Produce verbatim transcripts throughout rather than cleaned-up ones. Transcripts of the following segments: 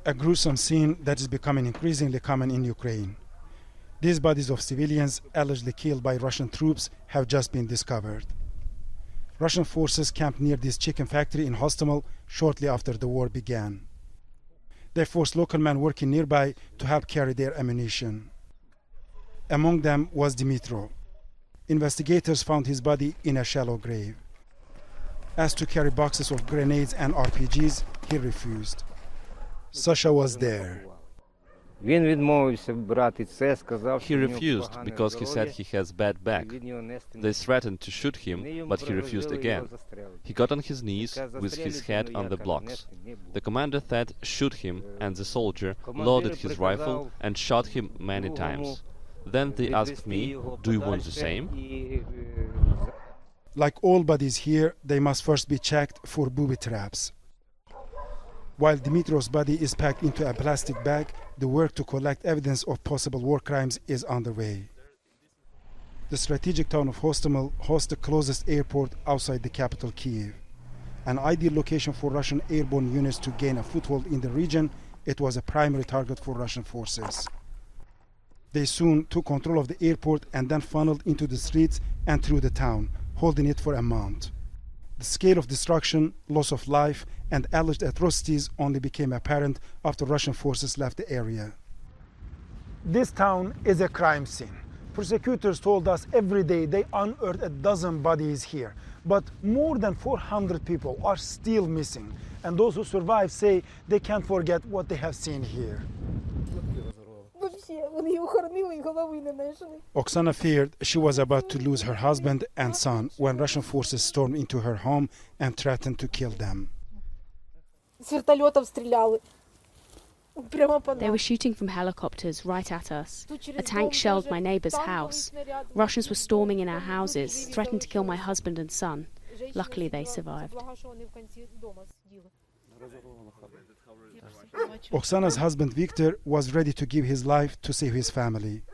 A gruesome scene that is becoming increasingly common in Ukraine. These bodies of civilians allegedly killed by Russian troops have just been discovered. Russian forces camped near this chicken factory in Hostomel shortly after the war began. They forced local men working nearby to help carry their ammunition. Among them was Dimitro. Investigators found his body in a shallow grave. Asked to carry boxes of grenades and R P Gs, he refused. Sasha was there. He refused because he said he has bad back. They threatened to shoot him, but he refused again. He got on his knees with his head on the blocks. The commander said, "Shoot him," and the soldier loaded his rifle and shot him many times. Then they asked me, "Do you want the same?" Like all bodies here, they must first be checked for booby traps. While Dimitro's body is packed into a plastic bag, the work to collect evidence of possible war crimes is underway. The strategic town of Hostomel hosts the closest airport outside the capital, Kyiv. An ideal location for Russian airborne units to gain a foothold in the region, it was a primary target for Russian forces. They soon took control of the airport and then funneled into the streets and through the town, holding it for a month. The scale of destruction, loss of life, and alleged atrocities only became apparent after Russian forces left the area. This town is a crime scene. Prosecutors told us every day they unearthed a dozen bodies here, but more than four hundred people are still missing, and those who survive say they can't forget what they have seen here. Oksana feared she was about to lose her husband and son when Russian forces stormed into her home and threatened to kill them. They were shooting from helicopters right at us. A tank shelled my neighbour's house. Russians were storming in our houses, threatened to kill my husband and son. Luckily, they survived. Oksana's husband Victor was ready to give his life to save his family.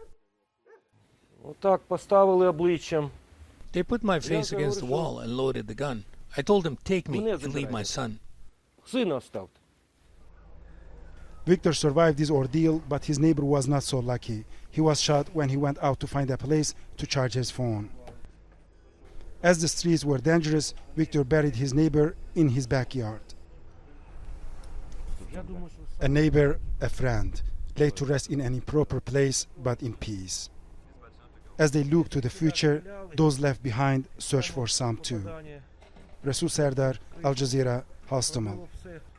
They put my face against the wall and loaded the gun. I told them, "Take me and leave my son." Victor survived this ordeal, but his neighbor was not so lucky. He was shot when he went out to find a place to charge his phone. As the streets were dangerous, Victor buried his neighbor in his backyard. A neighbor, a friend, laid to rest in an improper place, but in peace. As they look to the future, those left behind search for some too. Resul Serdar, Al Jazeera, Hostomel.